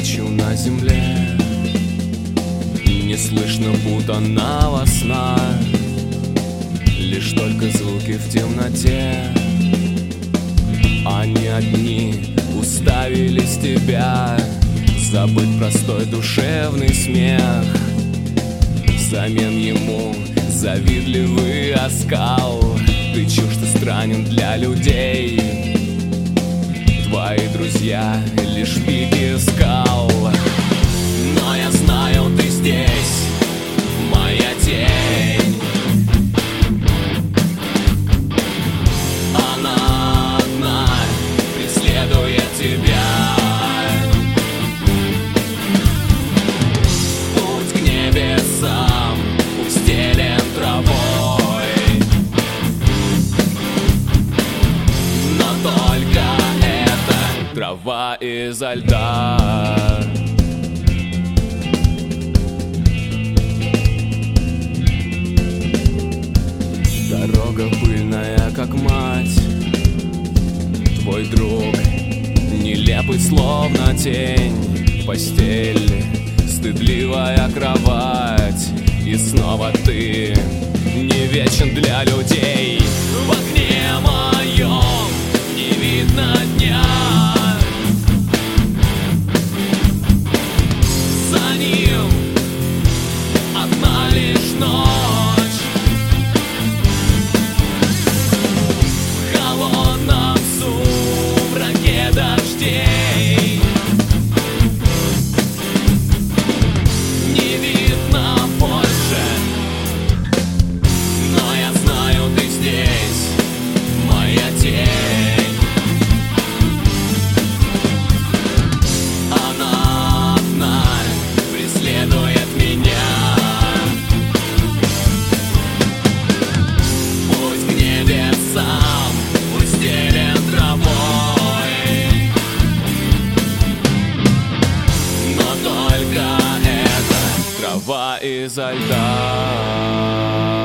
ночью на земле не слышно путанного сна, лишь только звуки в темноте. Они одни уставились тебя, забыть простой душевный смех. Взамен ему завидливый оскал. Ты чужд и странен для людей, твои друзья лишь пики скал. Но я знаю, ты здесь, моя тень. Она одна преследует тебя. Путь к небесам устелен травой, но только это трава изо льда. Дорога пыльная, как мать. Твой друг нелепый, словно тень. Постель, стыдливая кровать. И снова ты не вечен для людей. В окне моем не видно дня, за ним одна лишь ночь. В холодном сумраке дождей не видно больше. Но я знаю, ты здесь, моя тень. Она одна преследует меня. Путь к небесам устелен травой, но только это трава изо льда.